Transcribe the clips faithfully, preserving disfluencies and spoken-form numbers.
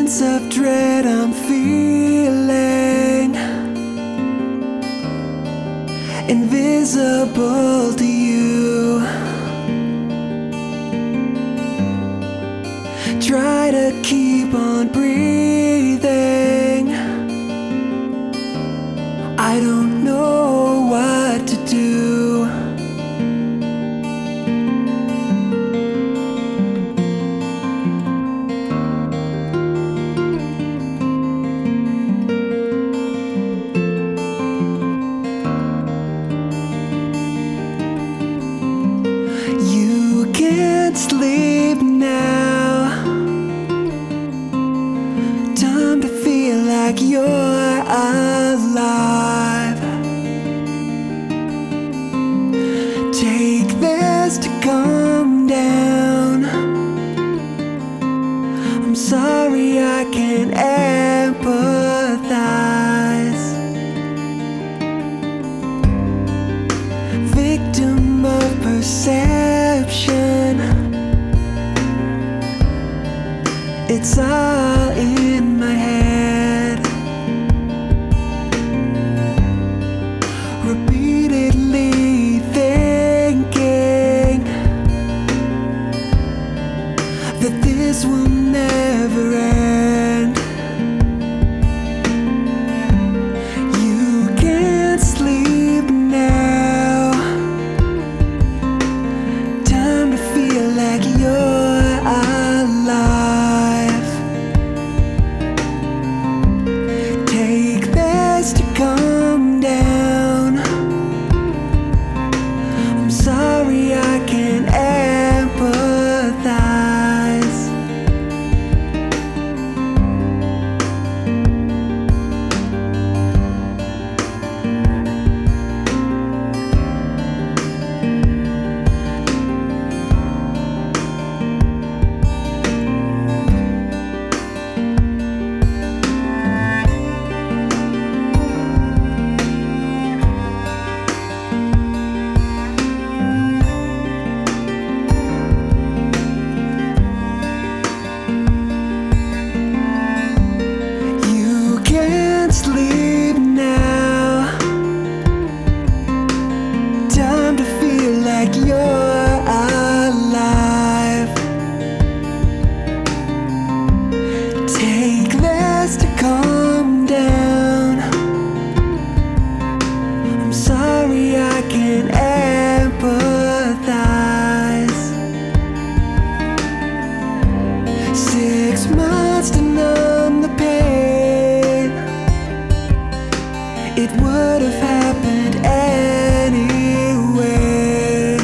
sense of dread I'm feeling, invisible to you. Try to keep on breathing. I don't know what to do. You can't sleep now. Time to feel like you're alive. Take this to calm down. I'm sorry I can't empathize. Victim of perception, it's all in my head. Repeatedly thinking that this will never end. You can't sleep now. Time to feel like you're alive. Take this to calm down. I'm sorry I can't empathize. Sleep now. Time to feel like you're alive. Take this to calm down. I'm sorry I can't empathize. Six months to numb the pain. It would have happened anyway.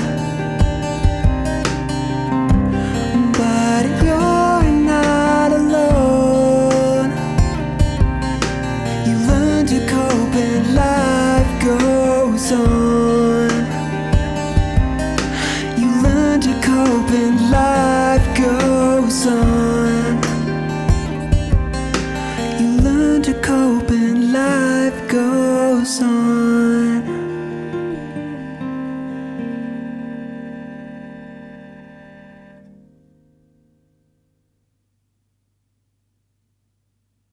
But you're not alone. You learn to cope and life goes on. You learn to cope and life goes on.